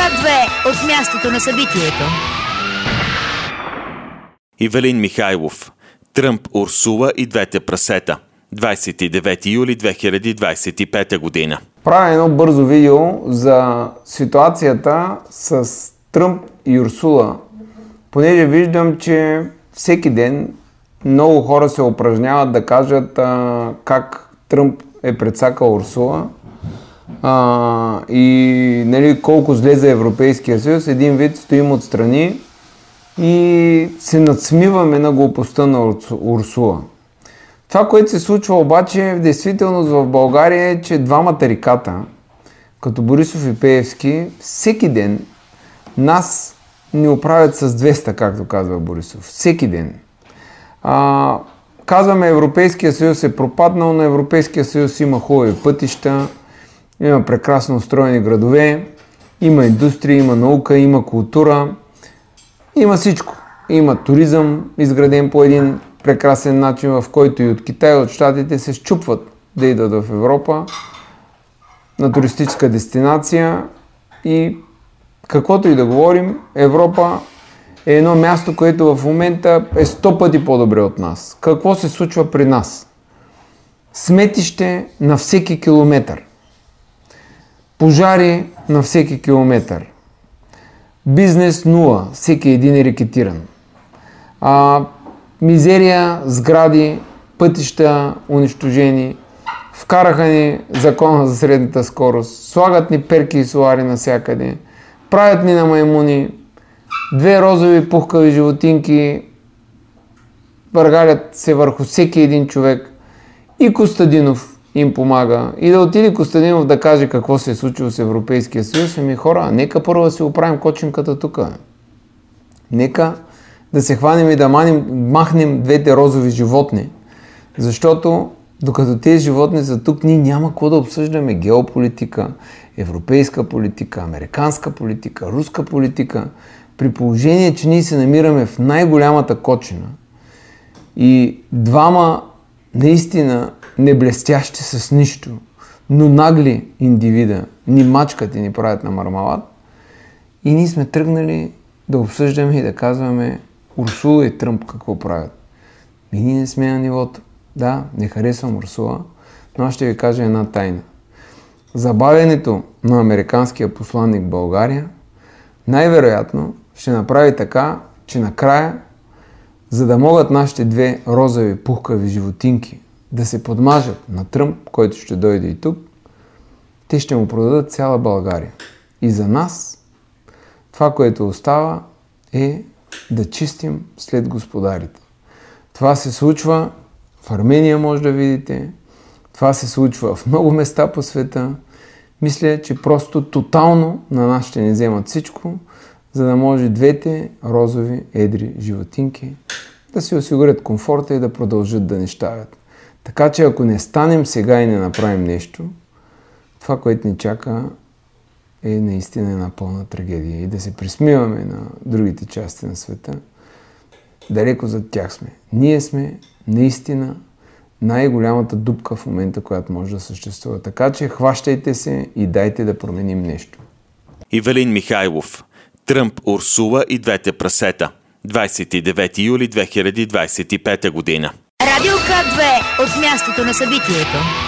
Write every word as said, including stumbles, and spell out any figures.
две от мястото на събитието. Ивелин Михайлов. Тръмп, Урсула и двете прасета. двадесет и девети юли две хиляди двадесет и пета година. Правя едно бързо видео за ситуацията с Тръмп и Урсула, понеже виждам, че всеки ден много хора се упражняват да кажат а, как Тръмп е прецакал Урсула а, и нали, колко зле за Европейския съюз. Един вид стоим отстрани и се надсмиваме на глупостта на Урсула. Това, което се случва обаче в действителност в България е, че двама тариката, като Борисов и Пеевски, всеки ден нас ни оправят с двеста, както казва Борисов. Всеки ден. А, казваме, Европейския съюз е пропаднал, но Европейския съюз има хубави пътища, има прекрасно устроени градове, има индустрия, има наука, има култура, има всичко. Има туризъм, изграден по един прекрасен начин, в който и от Китай, и от Щатите се счупват да идват в Европа на туристическа дестинация. И каквото и да говорим, Европа е едно място, което в момента е сто пъти по-добре от нас. Какво се случва при нас? Сметище на всеки километър. Пожари на всеки километър. Бизнес нула, всеки един е рекетиран. А, мизерия, сгради, пътища унищожени. Вкараха ни закона за средната скорост. Слагат ни перки и солари навсякъде. Правят ни на маймуни. Две розови пухкави животинки въргалят се върху всеки един човек. И Костадинов им помага. И да отиде Костадинов да каже какво се е случило с Европейския съюз. Ами хора, нека първо да си оправим кочинката тук. Нека да се хванем и да маним, махнем двете розови животни. Защото докато тези животни са тук, ние няма какво да обсъждаме геополитика, европейска политика, американска политика, руска политика, при положение, че ние се намираме в най-голямата кочина и двама наистина не блестящи с нищо, но нагли индивида ни мачкат и ни правят на мармалад, и ние сме тръгнали да обсъждаме и да казваме Урсула и Тръмп какво правят. И ние не сме на нивото. Да, не харесвам Урсула, но аз ще ви кажа една тайна. Забавянето на американския посланник в България най-вероятно ще направи така, че накрая, за да могат нашите две розови пухкави животинки да се подмажат на Тръмп, който ще дойде и тук, те ще му продадат цяла България. И за нас това, което остава, е да чистим след господарите. Това се случва в Армения, може да видите. Това се случва в много места по света. Мисля, че просто тотално на нас ще ни вземат всичко, за да може двете розови едри животинки да си осигурят комфорта и да продължат да нещавят. Така че ако не станем сега и не направим нещо, това, което ни чака, е наистина една пълна трагедия. И да се присмиваме на другите части на света, далеко зад тях сме. Ние сме наистина най-голямата дупка в момента, която може да съществува. Така че хващайте се и дайте да променим нещо. Ивелин Михайлов. Тръмп, Урсула и двете прасета. двадесет и девети юли две хиляди двадесет и пета година. Радио К две от мястото на събитието.